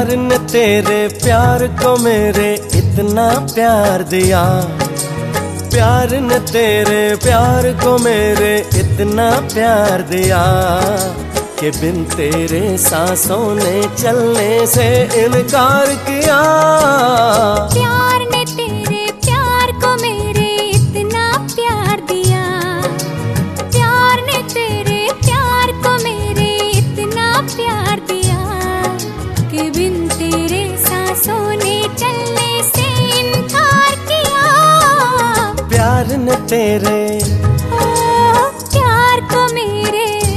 प्यार ने तेरे प्यार को मेरे इतना प्यार दिया, प्यार ने तेरे प्यार को मेरे इतना प्यार दिया कि बिन तेरे सांसों ने चलने से इनकार किया। प्यार ने तेरे प्यार को मेरे इतना प्यार दिया, प्यार ने तेरे प्यार को मेरे इतना प्यार दिया कि बिन तेरे सांसों ने चलने से इनकार किया। प्यार ने तेरे प्यार को मेरे।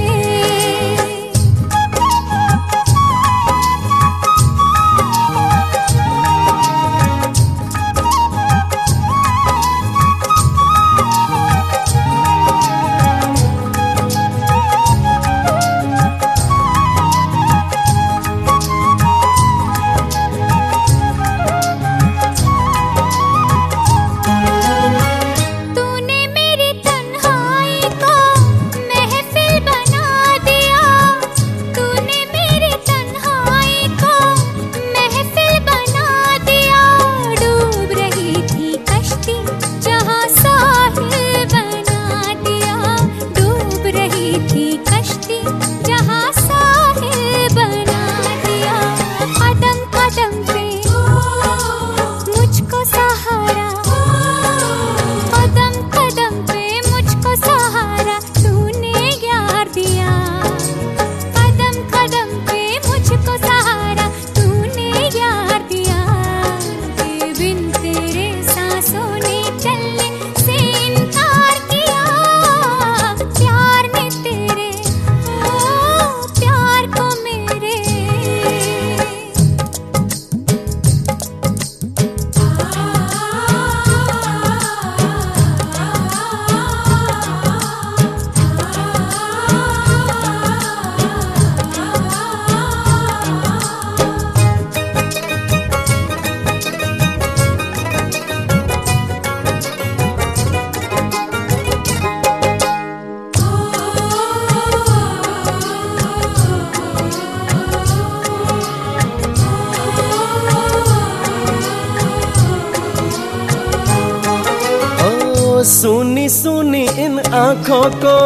सुनी सुनी इन आँखों को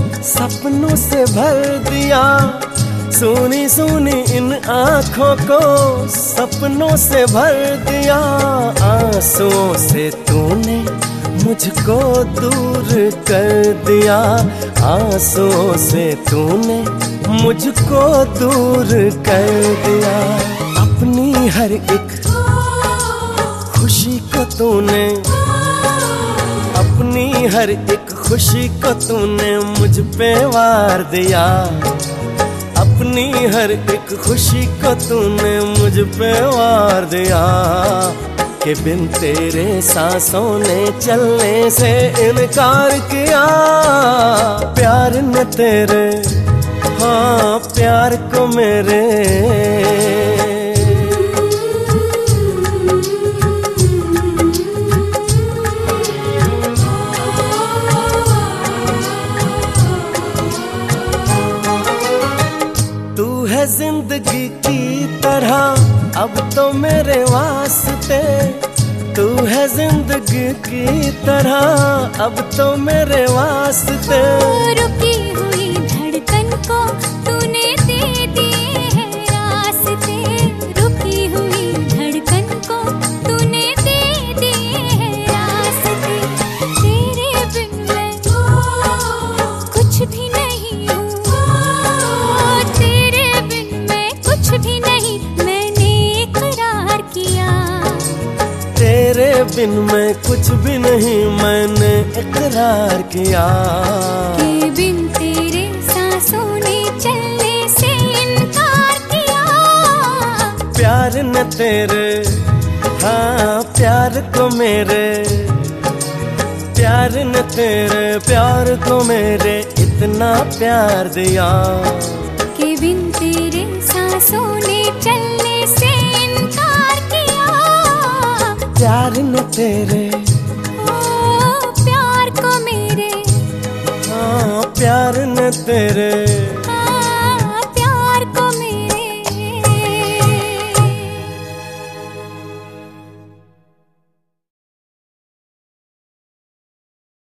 सपनों से भर दिया, सुनी सुनी इन आँखों को सपनों से भर दिया। आंसुओं से तूने मुझको दूर कर दिया, आंसुओं से तूने मुझको दूर कर दिया। अपनी हर एक खुशी को तूने, अपनी हर एक खुशी को तूने मुझ पे वार दिया, अपनी हर एक खुशी को तूने मुझ पे वार दिया कि बिन तेरे सांसों ने चलने से इनकार किया। प्यार ने तेरे हाँ प्यार को मेरे। जिंदगी की तरह अब तो मेरे वास्ते, तू है जिंदगी की तरह अब तो मेरे वास्ते। रुकी हुई धड़कन को तूने दे दिए हैं रास्ते, रुकी हुई धड़कन को तूने दे दिए हैं रास्ते। तेरे बिन मैं कुछ भी नहीं हूँ, भी नहीं मैंने इकरार किया। तेरे बिन मैं कुछ भी नहीं मैंने इकरार किया कि बिन तेरे सांसों ने चलने से इनकार किया। प्यार न तेरे हाँ प्यार को मेरे, प्यार न तेरे प्यार को मेरे इतना प्यार दिया कि बिन तेरे सांसों ने चलने से इनकार किया। प्यार न तेरे प्यार को मेरे हाँ प्यार न तेरे।